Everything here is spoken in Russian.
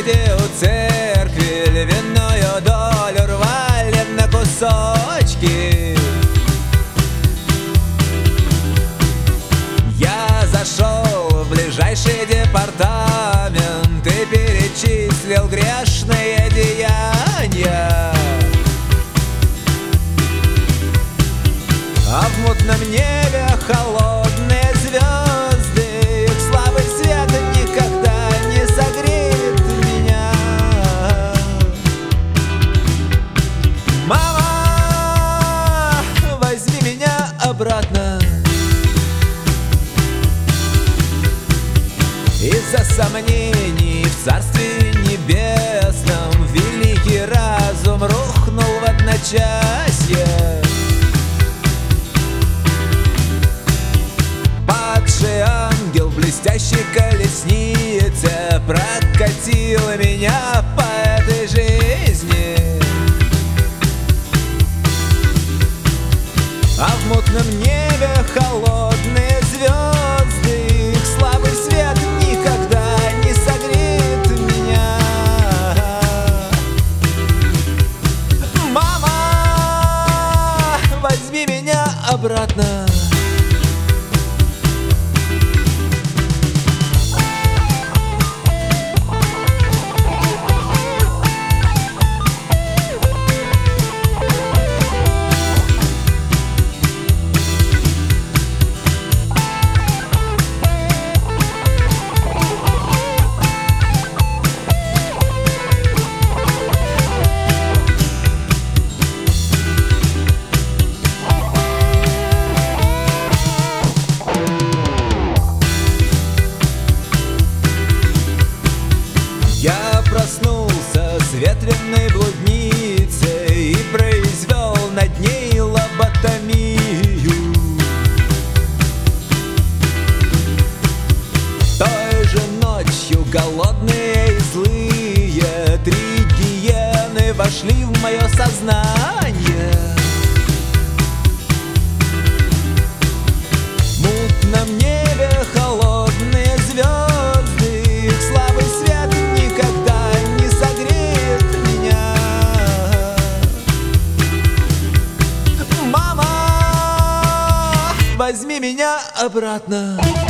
соседи у церкви львиную долю рвали на кусочки. Я зашел в ближайший департамент и перечислил грешные деяния. А в мутном небе холодные звезды, их слабый свет никогда не согреет меня. Мама, возьми меня обратно. Из-за сомнений в Царстве Небесном великий разум рухнул в одночасье. Падший ангел в блестящей колеснице прокатил меня по этой жизни. А в мутном небе холодные звезды, их слабый свет никогда не согреет меня. Мама, возьми меня обратно. Я проснулся с ветреной блудницей и произвел над ней лоботомию. Той же ночью голодные и злые 3 гиены вошли в мое сознание. В мутном небе холодные звезды, их слабый свет никогда не согреет меня. Мама, возьми меня обратно.